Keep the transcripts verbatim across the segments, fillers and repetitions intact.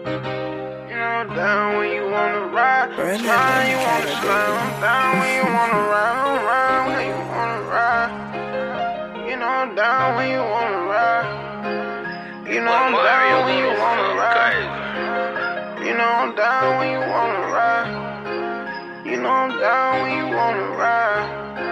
You know I'm down when you wanna ride. Slide, you wanna slide. I'm down when you wanna ride. I'm ride when you wanna ride. You know I'm down when you wanna ride. You know I'm down when you wanna ride. You know I'm down when you wanna ride. You know I'm down when you wanna ride.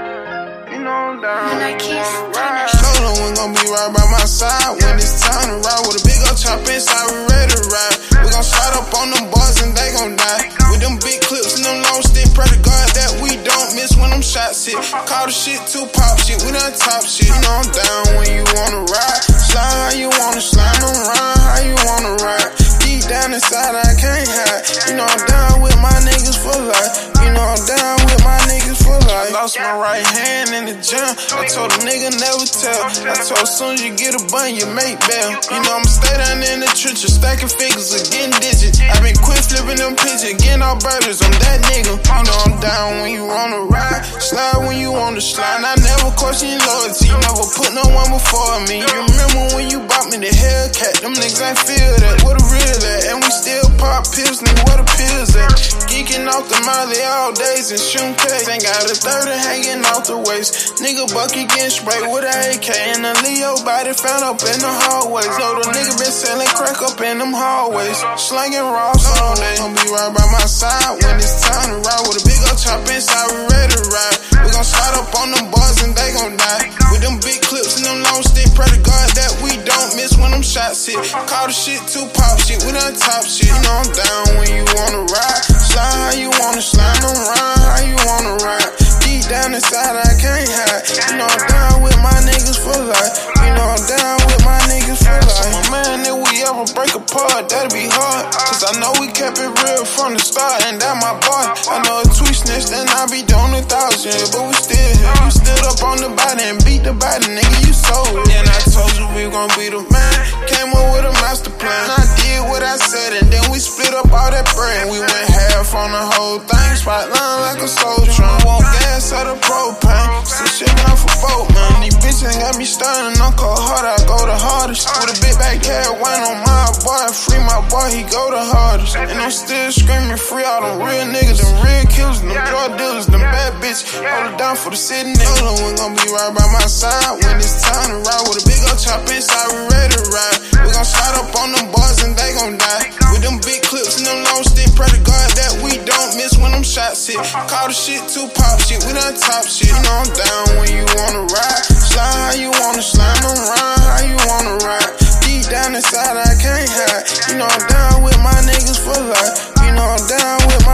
You know I'm down when you wanna ride. Solo ain't gon' be right by my side when it's time to ride. With a big old chop inside, we ready to ride. We gon' slide up on them boys and they gon' die. With them big clips and them long stick, pray to God that we don't miss when them shots hit. Call the shit too pop shit, we done top shit. You know I'm down when you wanna ride. Slide how you wanna slide, I'm ride how you wanna ride. Deep down inside I can't hide. You know I'm down with my niggas for life. You know I'm down with my niggas for life. Lost my right hand in the gym. I told a nigga never tell. I told soon as you get a bun, you make bail. You know I'ma stay down in the trenches, stacking figures or getting digits. I been quit flipping them pictures, getting all burgers. I'm that nigga. You know I'm down when you wanna ride. Slide when you wanna slide. I never question your loyalty. You never put no one before me. You remember when you bought me the Hellcat? Them niggas ain't feel that. What a real at? And we still pop pills, nigga. What the pills at? Geeking off the molly all days and shooting cakes. Ain't got a thirty hanging off the waist. Nigga bucket getting sprayed with a A K. And the Leo body found up in the hallways. Know the nigga been selling crack up in them hallways. Slanging Ross all day. Gon' be right by my side when it's time to ride. With a big old chop inside, we ready to ride. We gon' slide up on them boys and they gon' die. With them big clips and them long stick, pray to God that we don't miss when them shots hit. Call the shit too pop shit, we done top shit. You know I'm down when you wanna ride. Slide how you wanna slide, I'm ride how you wanna ride. Deep down inside I can't hide. You know I'm down with my niggas for life. You know I'm down with my niggas for life. My man, if we ever break apart, that'll be hard. Cause I know we kept it real from the start, and that my boy. I know if we snitched, then I be doing a thousand. But we still here. You stood up on the body and beat the body, nigga, you sold it. And I told you we gon' be the man. Came up with a master plan. I did what I said, and then we split up all that bread. We went half on the whole thing. Spotline like a soldier. I want gas out of propane. Still shit out for boat, man. These bitches got me starting. I'm cold hard, I go the hardest. With a big backyard wine on my boy. Free my boy, he go the hardest. And I'm still screaming free all them real niggas, them real killers, them drug dealers, them bad bitches. Hold it down for the city niggas. No one gon' be right by my side when it's time to ride. With a big old chop inside, we ready to ride. We gon' slide up on them boys and they gon' die. With them big clips and them long stick, pray to God that we don't miss when them shots hit. Call the shit too pop shit, we done top shit. You know I'm down when you wanna ride. Slide how you wanna slide, I'm ride how you wanna ride. Deep down inside I can't hide. You know I'm down with my niggas for life. You know I'm down with my